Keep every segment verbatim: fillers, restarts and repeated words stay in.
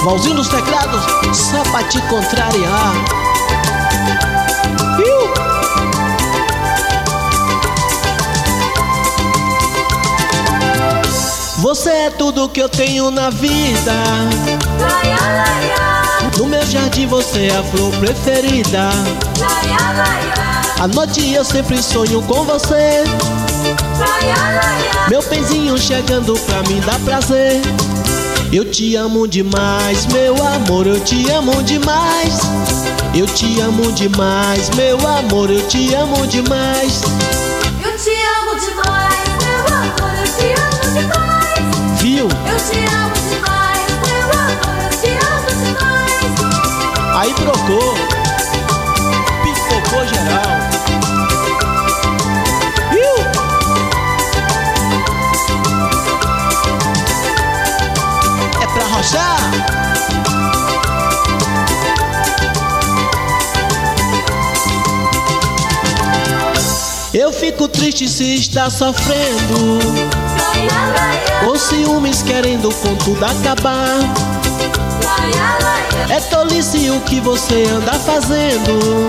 Valzinho dos teclados, só pra te contrariar. Iu. Você é tudo que eu tenho na vida. No meu jardim você é a flor preferida. À noite eu sempre sonho com você. Meu benzinho chegando pra mim dá prazer. Eu te amo demais, meu amor, eu te amo demais. Eu te amo demais, meu amor, eu te amo demais. Eu te amo demais, meu amor, eu te amo demais. Viu? Eu te amo demais, meu amor, eu te amo demais. Aí trocou, pipocou geral. Viu? É pra rochar. Eu fico triste se está sofrendo, com ciúmes querendo com tudo acabar. É tolice o que você anda fazendo,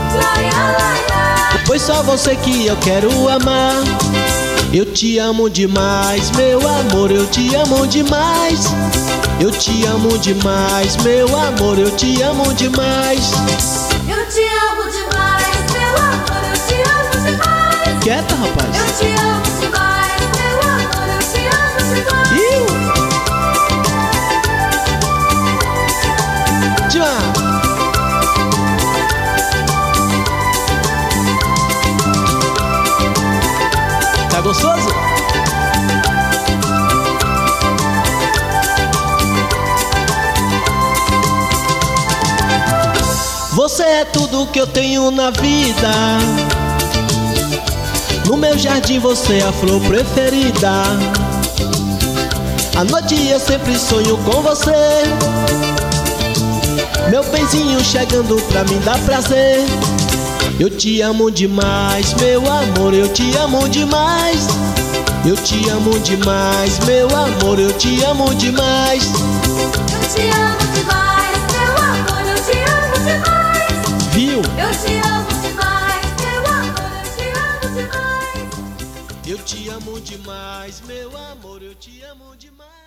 pois só você que eu quero amar. Eu te amo demais, meu amor, eu te amo demais. Eu te amo demais, meu amor, eu te amo demais. Eu te amo demais, meu amor, eu te amo demais. Quieta, rapaz. Eu te amo demais, meu amor, eu te amo demais. Iu. Tchau. Tá gostoso? Você é tudo que eu tenho na vida. No meu jardim você é a flor preferida. À noite eu sempre sonho com você. Meu benzinho chegando pra mim dá prazer. Eu te amo demais, meu amor, eu te amo demais. Eu te amo demais, meu amor, eu te amo demais. Eu te amo demais, meu amor, eu te amo demais. Viu? Eu te amo demais, meu amor, eu te amo demais. Eu te amo demais, meu amor, eu te amo demais.